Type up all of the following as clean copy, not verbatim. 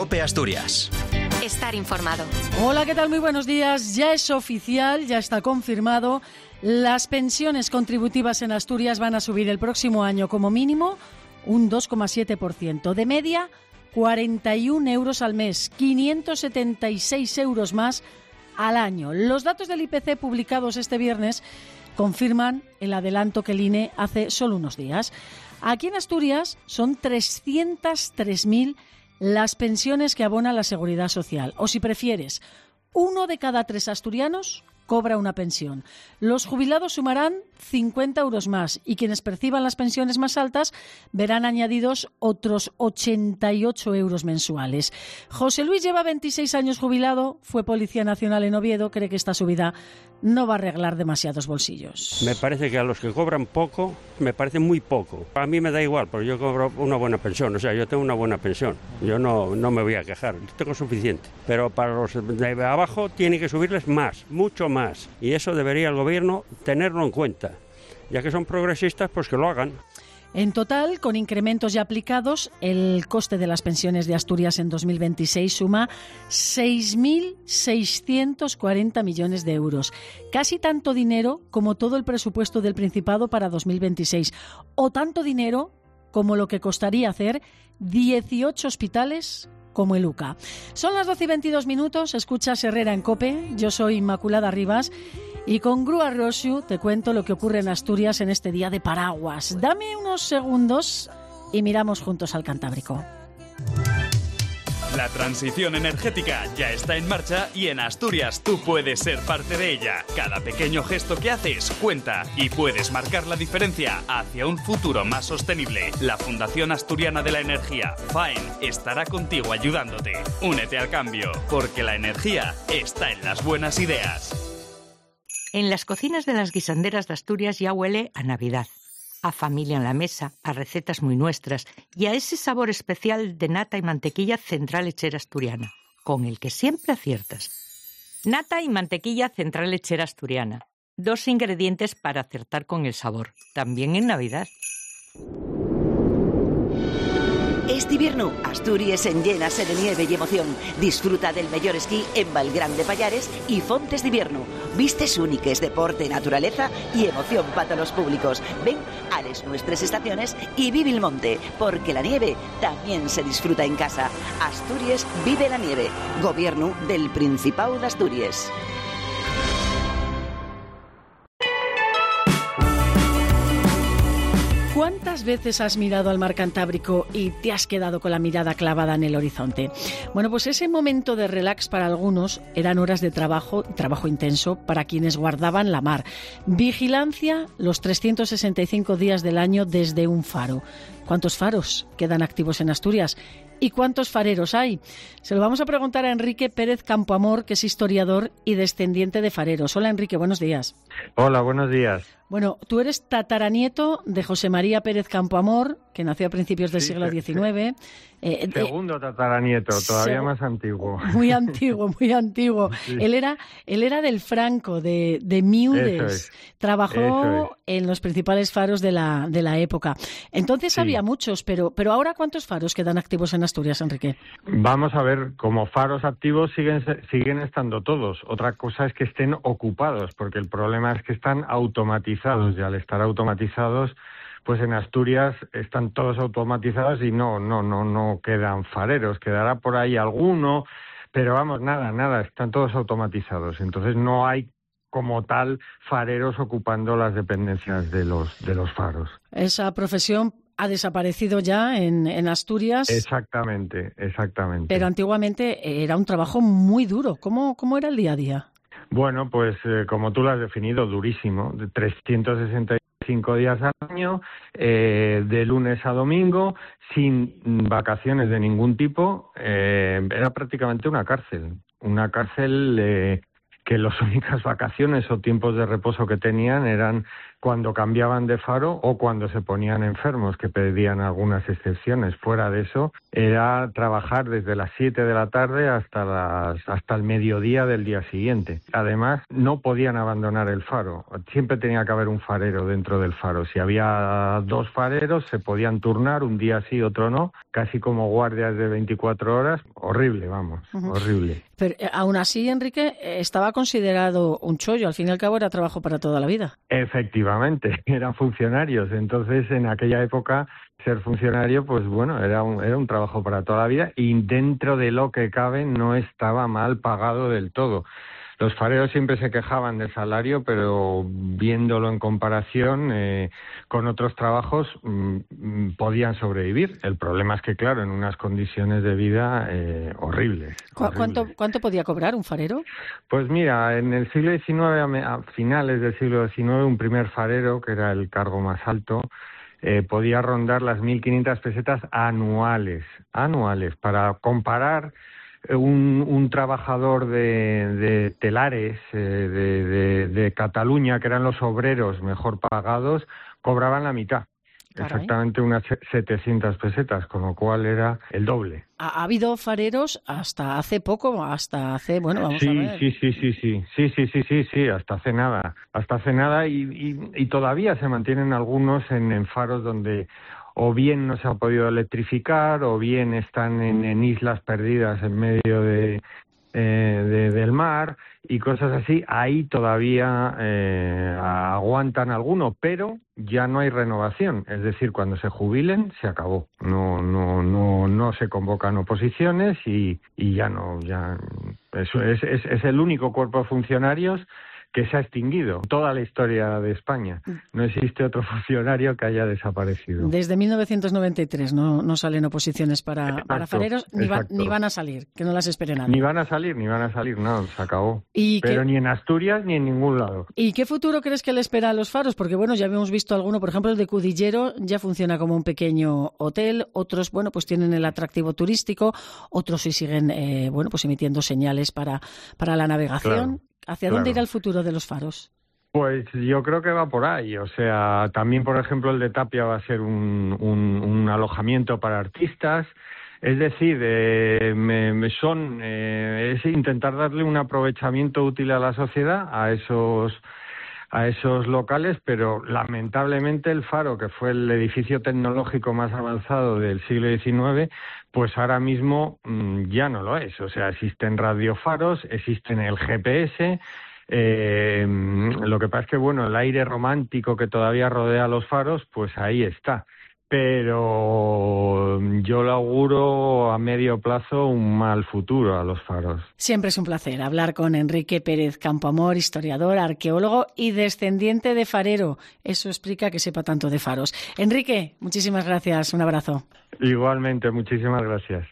COPE Asturias. Estar informado. Hola, ¿qué tal? Muy buenos días. Ya es oficial, ya está confirmado. Las pensiones contributivas en Asturias van a subir el próximo año como mínimo un 2,7%. De media, 41 euros al mes, 576 euros más al año. Los datos del IPC publicados este viernes confirman el adelanto que el INE hace solo unos días. Aquí en Asturias son 303.000 las pensiones que abona la Seguridad Social. O si prefieres, 1 de cada 3 asturianos cobra una pensión. Los jubilados sumarán 50 euros más y quienes perciban las pensiones más altas verán añadidos otros 88 euros mensuales. José Luis lleva 26 años jubilado, fue Policía Nacional en Oviedo, cree que esta subida no va a arreglar demasiados bolsillos. Me parece que a los que cobran poco, me parece muy poco. A mí me da igual, porque yo cobro una buena pensión, o sea, yo tengo una buena pensión. Yo no me voy a quejar, tengo suficiente. Pero para los de abajo tiene que subirles más, mucho más. Y eso debería el gobierno tenerlo en cuenta. Ya que son progresistas, pues que lo hagan. En total, con incrementos ya aplicados, el coste de las pensiones de Asturias en 2026 suma 6.640 millones de euros. Casi tanto dinero como todo el presupuesto del Principado para 2026. O tanto dinero como lo que costaría hacer 18 hospitales como el UCA. Son las 12:22, escuchas Herrera en COPE. Yo soy Inmaculada Rivas. Y con Grúa Rosyu te cuento lo que ocurre en Asturias en este día de paraguas. Dame unos segundos y miramos juntos al Cantábrico. La transición energética ya está en marcha y en Asturias tú puedes ser parte de ella. Cada pequeño gesto que haces cuenta y puedes marcar la diferencia hacia un futuro más sostenible. La Fundación Asturiana de la Energía, FAEN, estará contigo ayudándote. Únete al cambio, porque la energía está en las buenas ideas. En las cocinas de las guisanderas de Asturias ya huele a Navidad, a familia en la mesa, a recetas muy nuestras y a ese sabor especial de nata y mantequilla Central Lechera Asturiana, con el que siempre aciertas. Nata y mantequilla Central Lechera Asturiana, 2 ingredientes para acertar con el sabor, también en Navidad. Este invierno, Asturias enllénase de nieve y emoción. Disfruta del mejor esquí en Valgrán de Pallares y Fontes de Invierno. Vistes úniques, deporte, naturaleza y emoción para los públicos. Ven a las nuestras estaciones y vive el monte, porque la nieve también se disfruta en casa. Asturias vive la nieve. Gobierno del Principado de Asturias. ¿Cuántas veces has mirado al mar Cantábrico y te has quedado con la mirada clavada en el horizonte? Bueno, pues ese momento de relax para algunos eran horas de trabajo intenso para quienes guardaban la mar. Vigilancia los 365 días del año desde un faro. ¿Cuántos faros quedan activos en Asturias? ¿Y cuántos fareros hay? Se lo vamos a preguntar a Enrique Pérez Campoamor, que es historiador y descendiente de fareros. Hola, Enrique, buenos días. Hola, buenos días. Bueno, tú eres tataranieto de José María Pérez Campoamor, que nació a principios del siglo XIX. Segundo tataranieto, todavía más antiguo. Muy antiguo, muy antiguo. Sí. Él era del Franco, de Miudes. Trabajó en los principales faros de la época. Entonces había muchos, pero ahora ¿cuántos faros quedan activos en Asturias, Enrique? Vamos a ver, como faros activos siguen estando todos. Otra cosa es que estén ocupados, porque el problema es que están automatizados, y al estar automatizados, pues en Asturias están todos automatizados y no quedan fareros. Quedará por ahí alguno, pero vamos, nada, están todos automatizados. Entonces no hay como tal fareros ocupando las dependencias de los faros. Esa profesión ha desaparecido ya en Asturias. Exactamente. Pero antiguamente era un trabajo muy duro. ¿Cómo era el día a día? Bueno, pues como tú lo has definido, durísimo, de 365 días al año, de lunes a domingo, sin vacaciones de ningún tipo. Era prácticamente una cárcel que las únicas vacaciones o tiempos de reposo que tenían eran cuando cambiaban de faro o cuando se ponían enfermos, que pedían algunas excepciones. Fuera de eso, era trabajar desde las 7 de la tarde hasta el mediodía del día siguiente. Además, no podían abandonar el faro. Siempre tenía que haber un farero dentro del faro. Si había 2 fareros, se podían turnar, un día sí, otro no, casi como guardias de 24 horas. Horrible, vamos, horrible. Pero aún así, Enrique, estaba considerado un chollo. Al fin y al cabo era trabajo para toda la vida. Efectivamente, eran funcionarios. Entonces, en aquella época, ser funcionario, pues bueno, era un trabajo para toda la vida y dentro de lo que cabe no estaba mal pagado del todo. Los fareros siempre se quejaban del salario, pero viéndolo en comparación con otros trabajos podían sobrevivir. El problema es que, claro, en unas condiciones de vida horribles. ¿Cuánto podía cobrar un farero? Pues mira, en el siglo XIX, a finales del siglo XIX, un primer farero, que era el cargo más alto, podía rondar las 1.500 pesetas anuales. Para comparar, un trabajador de telares de Cataluña, que eran los obreros mejor pagados, cobraban la mitad. Caray. Exactamente unas 700 pesetas, con lo cual era el doble. Ha habido fareros hasta hace poco, vamos a ver. Sí, hasta hace nada y todavía se mantienen algunos en faros donde o bien no se ha podido electrificar o bien están en islas perdidas en medio del mar y cosas así. Ahí todavía aguantan alguno, pero ya no hay renovación. Es decir, cuando se jubilen se acabó. No se convocan oposiciones y ya eso es el único cuerpo de funcionarios que se ha extinguido. Toda la historia de España. No existe otro funcionario que haya desaparecido. Desde 1993 no salen oposiciones para fareros, ni van a salir, que no las espere nadie. Ni van a salir, no, se acabó. Pero ni en Asturias ni en ningún lado. ¿Y qué futuro crees que le espera a los faros? Porque bueno, ya habíamos visto alguno, por ejemplo el de Cudillero ya funciona como un pequeño hotel, otros pues tienen el atractivo turístico, otros sí siguen pues emitiendo señales para la navegación. Claro. ¿Hacia dónde irá el futuro de los faros? Pues yo creo que va por ahí. O sea, también, por ejemplo, el de Tapia va a ser un alojamiento para artistas. Es decir, es intentar darle un aprovechamiento útil a la sociedad a esos locales, pero lamentablemente el faro, que fue el edificio tecnológico más avanzado del siglo XIX, pues ahora mismo ya no lo es. O sea, existen radiofaros, existen el GPS. Lo que pasa es que, bueno, el aire romántico que todavía rodea los faros, pues ahí está. Pero yo le auguro a medio plazo un mal futuro a los faros. Siempre es un placer hablar con Enrique Pérez Campoamor, historiador, arqueólogo y descendiente de farero. Eso explica que sepa tanto de faros. Enrique, muchísimas gracias. Un abrazo. Igualmente, muchísimas gracias.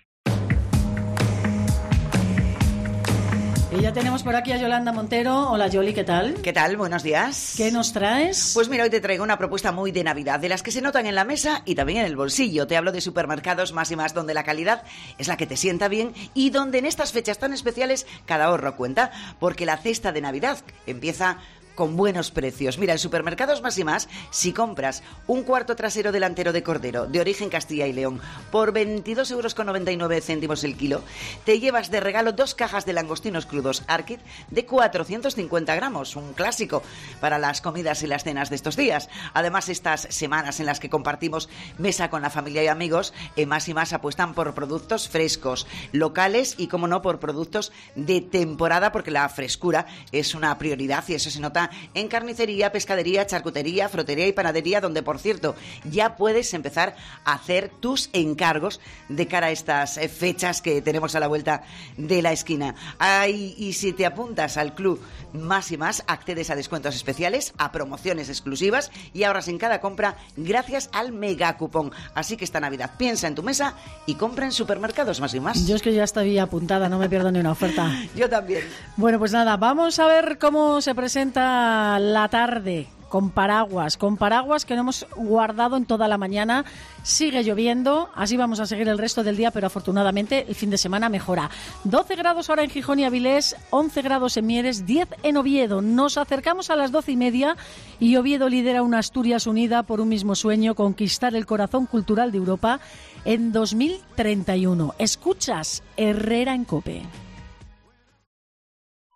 Y ya tenemos por aquí a Yolanda Montero. Hola, Yoli, ¿qué tal? ¿Qué tal? Buenos días. ¿Qué nos traes? Pues mira, hoy te traigo una propuesta muy de Navidad, de las que se notan en la mesa y también en el bolsillo. Te hablo de supermercados Más y Más, donde la calidad es la que te sienta bien y donde en estas fechas tan especiales cada ahorro cuenta, porque la cesta de Navidad empieza con buenos precios. Mira, en Supermercados Más y Más, si compras un cuarto trasero delantero de cordero de origen Castilla y León por 22,99 € el kilo, te llevas de regalo 2 cajas de langostinos crudos Arkit de 450 gramos, un clásico para las comidas y las cenas de estos días. Además, estas semanas en las que compartimos mesa con la familia y amigos, en Más y Más apuestan por productos frescos, locales y, como no, por productos de temporada, porque la frescura es una prioridad y eso se nota en carnicería, pescadería, charcutería, frutería y panadería, donde, por cierto, ya puedes empezar a hacer tus encargos de cara a estas fechas que tenemos a la vuelta de la esquina. Y si te apuntas al club Más y Más, accedes a descuentos especiales, a promociones exclusivas y ahorras en cada compra gracias al megacupón. Así que esta Navidad piensa en tu mesa y compra en Supermercados Más y Más. Yo es que ya estoy apuntada, no me pierdo ni una oferta. Yo también. Bueno, pues nada, vamos a ver cómo se presenta la tarde con paraguas que no hemos guardado en toda la mañana. Sigue lloviendo, así vamos a seguir el resto del día, pero afortunadamente el fin de semana mejora. 12 grados ahora en Gijón y Avilés, 11 grados en Mieres, 10 en Oviedo. Nos acercamos a las 12:30 y Oviedo lidera una Asturias unida por un mismo sueño: conquistar el corazón cultural de Europa en 2031. Escuchas Herrera en COPE.